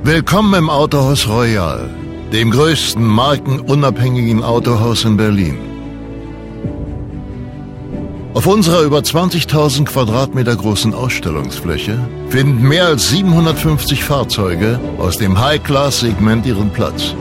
Willkommen im Autohaus Royal, dem größten markenunabhängigen Autohaus in Berlin. Auf unserer über 20.000 Quadratmeter großen Ausstellungsfläche finden mehr als 750 Fahrzeuge aus dem High-Class-Segment ihren Platz.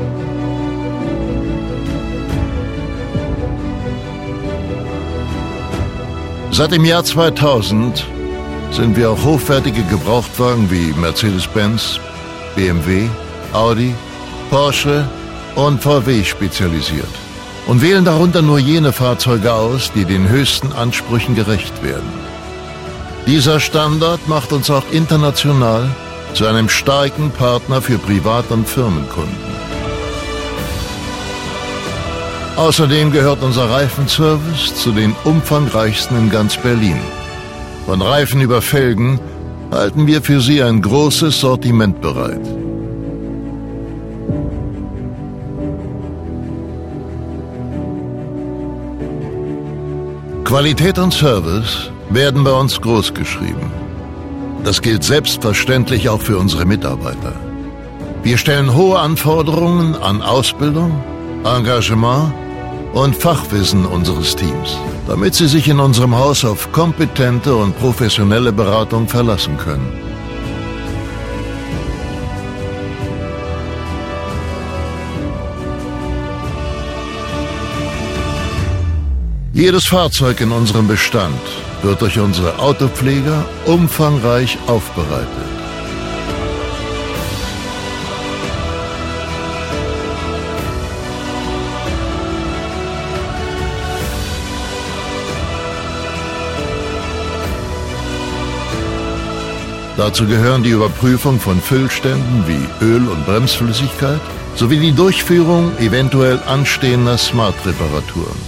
Seit dem Jahr 2000 sind wir auf hochwertige Gebrauchtwagen wie Mercedes-Benz, BMW, Audi, Porsche und VW spezialisiert und wählen darunter nur jene Fahrzeuge aus, die den höchsten Ansprüchen gerecht werden. Dieser Standard macht uns auch international zu einem starken Partner für Privat- und Firmenkunden. Außerdem gehört unser Reifenservice zu den umfangreichsten in ganz Berlin. Von Reifen über Felgen halten wir für Sie ein großes Sortiment bereit. Qualität und Service werden bei uns großgeschrieben. Das gilt selbstverständlich auch für unsere Mitarbeiter. Wir stellen hohe Anforderungen an Ausbildung, Engagement und Fachwissen unseres Teams, damit Sie sich in unserem Haus auf kompetente und professionelle Beratung verlassen können. Jedes Fahrzeug in unserem Bestand wird durch unsere Autopfleger umfangreich aufbereitet. Dazu gehören die Überprüfung von Füllständen wie Öl und Bremsflüssigkeit sowie die Durchführung eventuell anstehender Smart-Reparaturen.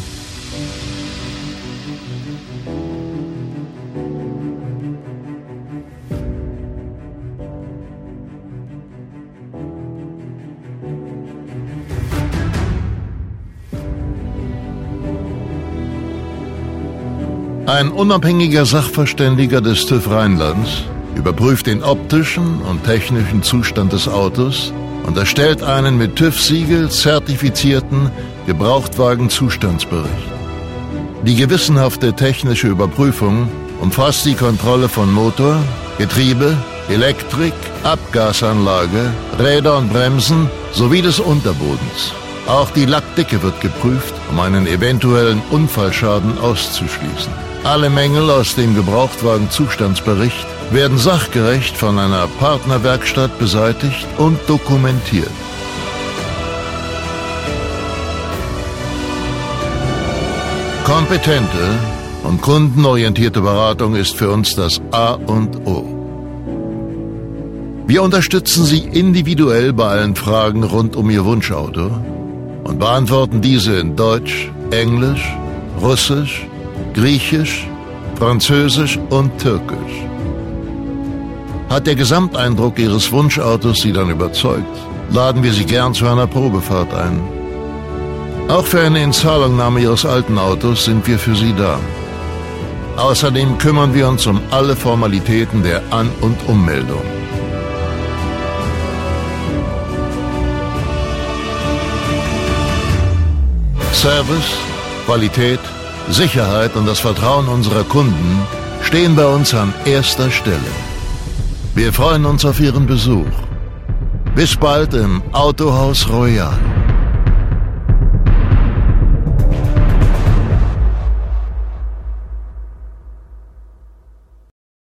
Ein unabhängiger Sachverständiger des TÜV Rheinlands überprüft den optischen und technischen Zustand des Autos und erstellt einen mit TÜV-Siegel zertifizierten Gebrauchtwagen-Zustandsbericht. Die gewissenhafte technische Überprüfung umfasst die Kontrolle von Motor, Getriebe, Elektrik, Abgasanlage, Räder und Bremsen sowie des Unterbodens. Auch die Lackdicke wird geprüft, um einen eventuellen Unfallschaden auszuschließen. Alle Mängel aus dem Gebrauchtwagen-Zustandsbericht werden sachgerecht von einer Partnerwerkstatt beseitigt und dokumentiert. Kompetente und kundenorientierte Beratung ist für uns das A und O. Wir unterstützen Sie individuell bei allen Fragen rund um Ihr Wunschauto und beantworten diese in Deutsch, Englisch, Russisch, Griechisch, Französisch und Türkisch. Hat der Gesamteindruck Ihres Wunschautos Sie dann überzeugt, laden wir Sie gern zu einer Probefahrt ein. Auch für eine Inzahlungnahme Ihres alten Autos sind wir für Sie da. Außerdem kümmern wir uns um alle Formalitäten der An- und Ummeldung. Service, Qualität, Sicherheit und das Vertrauen unserer Kunden stehen bei uns an erster Stelle. Wir freuen uns auf Ihren Besuch. Bis bald im Autohaus Royal.